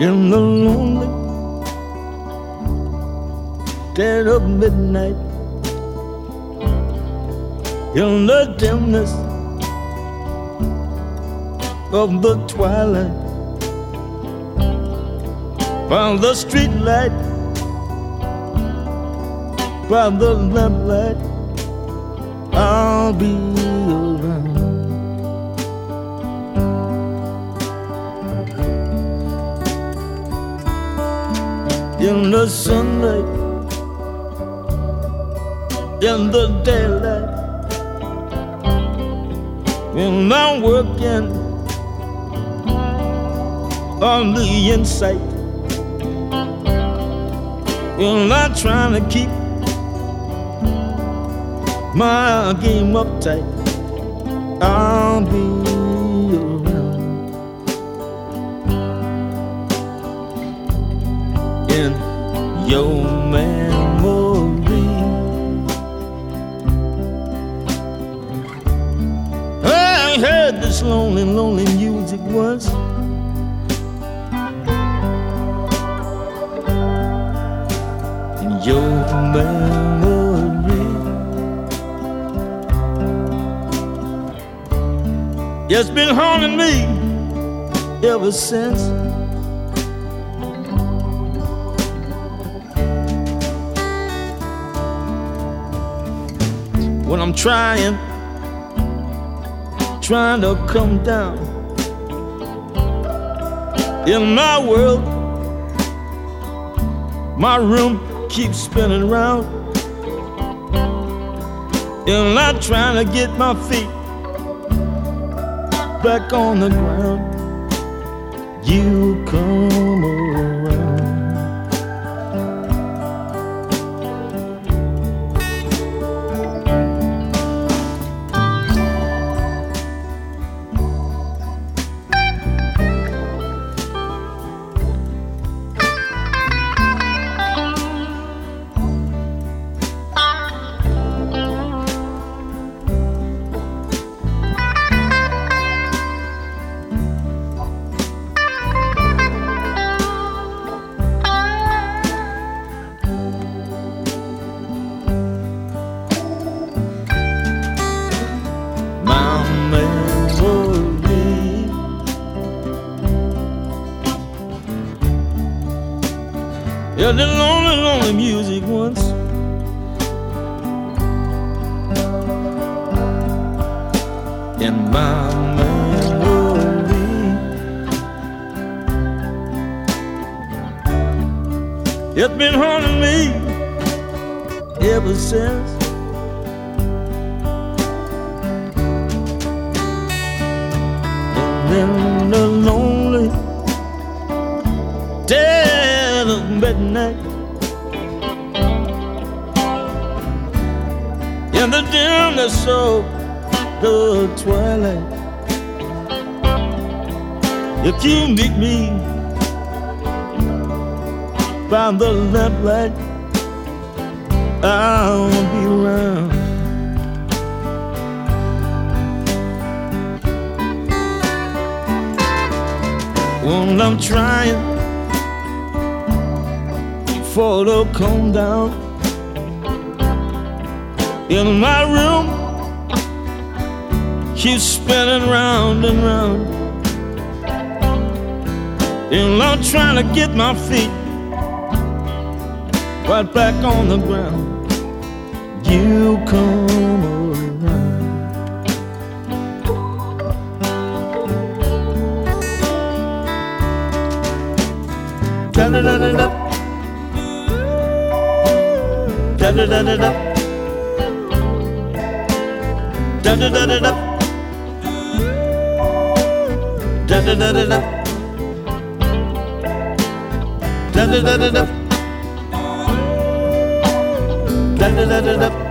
in the lonely dead of midnight, in the dimness of the twilight, by the street light, by the lamplight, I'll be around. In the sunlight, in the daylight, when I'm working on the inside, when I'm trying to keep my game uptight, I'll be around. In your memory, I heard this lonely, lonely music once. In your memory, it's been haunting me ever since. When I'm trying to come down in my world, my room keeps spinning round, and I'm trying to get my feet back on the ground. You come around. Yeah, the lonely, lonely music once. In my memory, it's been haunting me ever since. And in the lonely dead of midnight, in the dimness of the twilight, if you meet me by the lamplight, I'll be around. When I'm trying for to calm down in my room, keeps spinning round and round, and I'm trying to get my feet right back on the ground. You come around. Da-da-da-da-da, da-da-da-da-da, da-da-da-da-da, da-da-da-da-da, da-da-da-da-da, da-da-da-da-da.